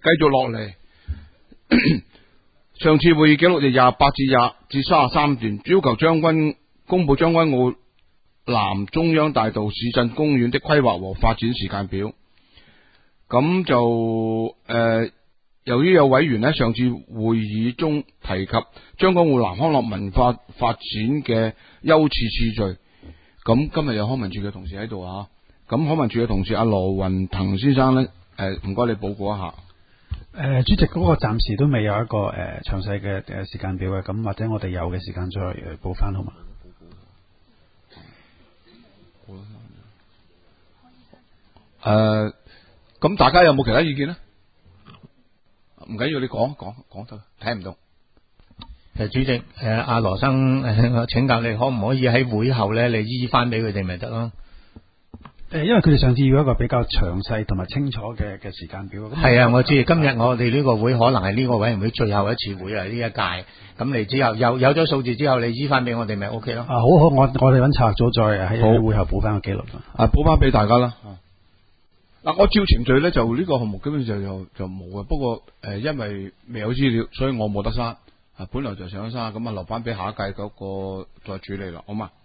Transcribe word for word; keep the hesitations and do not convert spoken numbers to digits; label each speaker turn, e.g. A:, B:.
A: 繼續落嚟。上次會議記錄就廿八至廿至三十三段，要求將軍公布將軍澳南中央大道市鎮公園的規劃和發展時間表。咁就誒、呃，由於有委員呢，上次會議中提及將軍澳南康樂文化發展嘅優次次序，咁今日有康文署嘅同事喺度啊，咁康文署嘅同事阿羅雲騰先生呢，誒唔該你報告一下。
B: 誒、呃，主席嗰個暫時都未有一個誒詳細嘅誒時間表嘅，咁或者我哋有嘅時間再誒補翻好嘛？
A: 誒，咁大家有冇其他意見呢？唔緊要，你講講講得，睇唔到。
C: 誒，主席，誒阿羅生，誒請教你可唔可以喺會後咧，你醫翻俾佢哋咪得咯？
B: 誒，因為佢哋上次要一個比較詳細同埋清楚嘅嘅時間表。
C: 係啊，我知。今日我哋呢個會可能係呢個委員會最後一次會啊，呢一屆。咁你之後有有咗數字之後，你醫翻俾我哋咪 O K 咯。
B: 啊，好好，我我哋揾策劃組再喺會後補翻個記錄。
A: 啊，補翻俾大家啦。嗱、啊，我照程序咧，就呢個項目基本上就就冇嘅。不過誒、呃，因為未有資料，所以我冇得刪。啊，本來就想刪，咁啊留翻俾下一屆嗰個再處理啦，好嘛？